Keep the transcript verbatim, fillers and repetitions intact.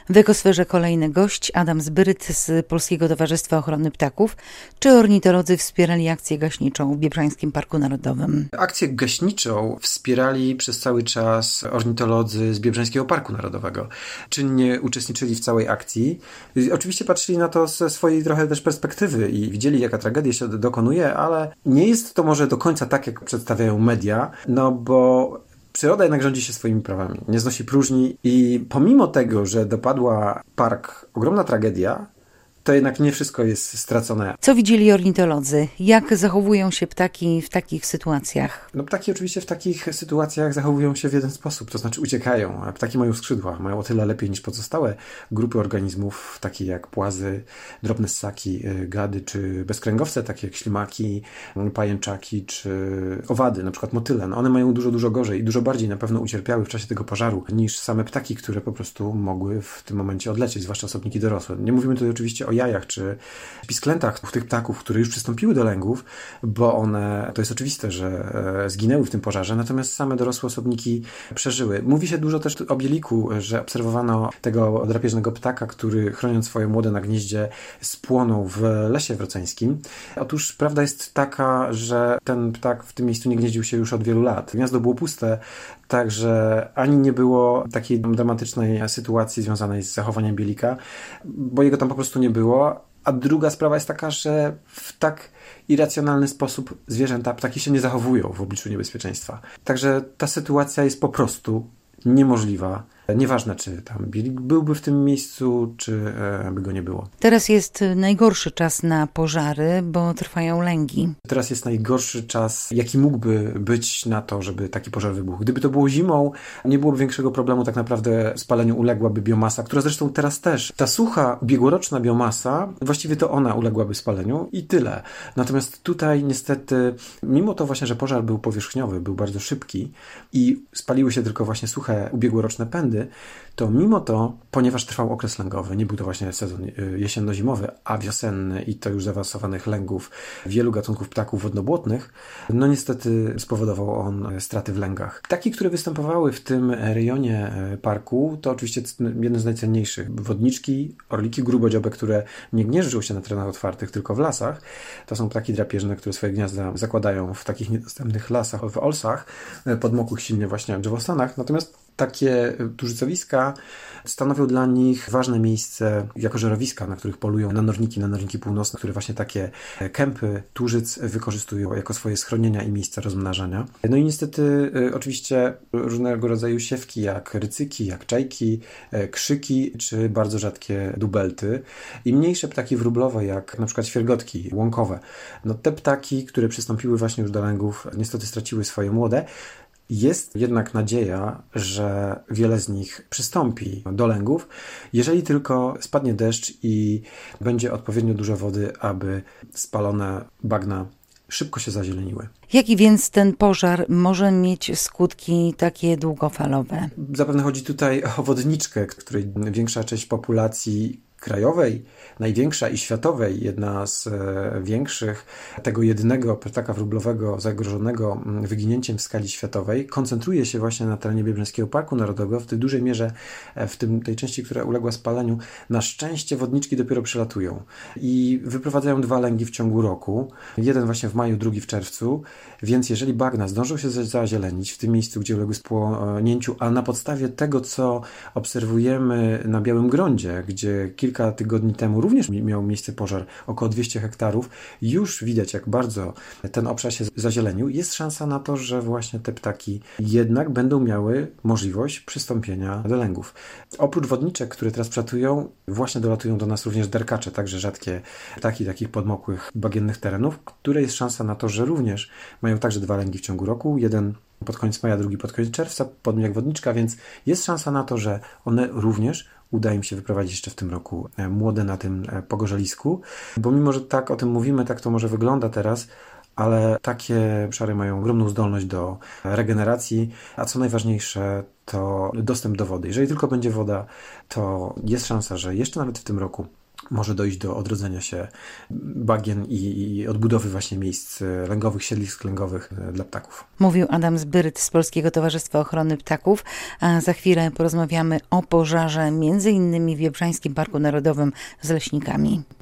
W ekosferze kolejny gość, Adam Zbyryt z Polskiego Towarzystwa Ochrony Ptaków. Czy ornitolodzy wspierali akcję gaśniczą w Biebrzańskim Parku Narodowym? Akcję gaśniczą wspierali przez cały czas ornitolodzy z Biebrzańskiego Parku Narodowego. Czynnie uczestniczyli w całej akcji. Oczywiście patrzyli na to ze swojej trochę też perspektywy i widzieli, jaka tragedia się dokonuje, ale nie jest to może do końca tak, jak przedstawiają media, no bo przyroda jednak rządzi się swoimi prawami, nie znosi próżni i pomimo tego, że dopadła park ogromna tragedia, to jednak nie wszystko jest stracone. Co widzieli ornitolodzy? Jak zachowują się ptaki w takich sytuacjach? No ptaki oczywiście w takich sytuacjach zachowują się w jeden sposób, to znaczy uciekają. A ptaki mają skrzydła, mają o tyle lepiej niż pozostałe grupy organizmów, takie jak płazy, drobne ssaki, gady czy bezkręgowce, takie jak ślimaki, pajęczaki czy owady, na przykład motyle. No one mają dużo, dużo gorzej i dużo bardziej na pewno ucierpiały w czasie tego pożaru niż same ptaki, które po prostu mogły w tym momencie odlecieć, zwłaszcza osobniki dorosłe. Nie mówimy tutaj oczywiście o jajach czy pisklętach tych ptaków, które już przystąpiły do lęgów, bo one, to jest oczywiste, że zginęły w tym pożarze, natomiast same dorosłe osobniki przeżyły. Mówi się dużo też o bieliku, że obserwowano tego drapieżnego ptaka, który chroniąc swoje młode na gnieździe spłonął w Lesie Wroceńskim. Otóż prawda jest taka, że ten ptak w tym miejscu nie gnieździł się już od wielu lat. Gniazdo było puste, także ani nie było takiej dramatycznej sytuacji związanej z zachowaniem bielika, bo jego tam po prostu nie było. A druga sprawa jest taka, że w tak irracjonalny sposób zwierzęta, ptaki się nie zachowują w obliczu niebezpieczeństwa. Także ta sytuacja jest po prostu niemożliwa. Nieważne, czy tam bielik byłby w tym miejscu, czy e, by go nie było. Teraz jest najgorszy czas na pożary, bo trwają lęgi. Teraz jest najgorszy czas, jaki mógłby być na to, żeby taki pożar wybuchł. Gdyby to było zimą, nie byłoby większego problemu. Tak naprawdę spaleniu uległaby biomasa, która zresztą teraz też. Ta sucha, ubiegłoroczna biomasa, właściwie to ona uległaby spaleniu i tyle. Natomiast tutaj niestety, mimo to właśnie, że pożar był powierzchniowy, był bardzo szybki i spaliły się tylko właśnie suche, ubiegłoroczne pędy, to mimo to, ponieważ trwał okres lęgowy, nie był to właśnie sezon jesienno-zimowy, a wiosenny i to już zaawansowanych lęgów wielu gatunków ptaków wodnobłotnych, no niestety spowodował on straty w lęgach. Ptaki, które występowały w tym rejonie parku, to oczywiście jeden z najcenniejszych. Wodniczki, orliki grubodziobe, które nie gnieżdżą się na terenach otwartych, tylko w lasach. To są ptaki drapieżne, które swoje gniazda zakładają w takich niedostępnych lasach, w olsach, podmokłych silnie właśnie drzewostanach. Natomiast takie tużycowiska stanowią dla nich ważne miejsce jako żerowiska, na których polują na norniki, na norniki północne, które właśnie takie kępy tużyc wykorzystują jako swoje schronienia i miejsca rozmnażania. No i niestety oczywiście różnego rodzaju siewki, jak rycyki, jak czajki, krzyki, czy bardzo rzadkie dubelty i mniejsze ptaki wróblowe, jak na przykład świergotki łąkowe. No te ptaki, które przystąpiły właśnie już do lęgów, niestety straciły swoje młode. Jest jednak nadzieja, że wiele z nich przystąpi do lęgów, jeżeli tylko spadnie deszcz i będzie odpowiednio dużo wody, aby spalone bagna szybko się zazieleniły. Jaki więc ten pożar może mieć skutki takie długofalowe? Zapewne chodzi tutaj o wodniczkę, której większa część populacji krajowej, największa i światowej, jedna z e, większych, tego jedynego ptaka wróblowego zagrożonego wyginięciem w skali światowej, koncentruje się właśnie na terenie Biebrzańskiego Parku Narodowego, w tej dużej mierze, w tym tej części, która uległa spaleniu. Na szczęście wodniczki dopiero przylatują i wyprowadzają dwa lęgi w ciągu roku. Jeden właśnie w maju, drugi w czerwcu, więc jeżeli bagna zdążą się zazielenić w tym miejscu, gdzie uległy spłonięciu, a na podstawie tego, co obserwujemy na Białym Grądzie, gdzie kilka tygodni temu również miał miejsce pożar, około dwieście hektarów, już widać, jak bardzo ten obszar się zazielenił. Jest szansa na to, że właśnie te ptaki jednak będą miały możliwość przystąpienia do lęgów. Oprócz wodniczek, które teraz przylatują, właśnie dolatują do nas również derkacze, także rzadkie ptaki takich podmokłych, bagiennych terenów, które jest szansa na to, że również mają także dwa lęgi w ciągu roku. Jeden pod koniec maja, drugi pod koniec czerwca, podobnie jak wodniczka, więc jest szansa na to, że one również uda im się wyprowadzić jeszcze w tym roku młode na tym pogorzelisku, bo mimo, że tak o tym mówimy, tak to może wygląda teraz, ale takie obszary mają ogromną zdolność do regeneracji, a co najważniejsze, to dostęp do wody. Jeżeli tylko będzie woda, to jest szansa, że jeszcze nawet w tym roku może dojść do odrodzenia się bagien i, i odbudowy właśnie miejsc lęgowych, siedlisk lęgowych dla ptaków. Mówił Adam Zbyryt z Polskiego Towarzystwa Ochrony Ptaków, a za chwilę porozmawiamy o pożarze między innymi w Biebrzańskim Parku Narodowym z leśnikami.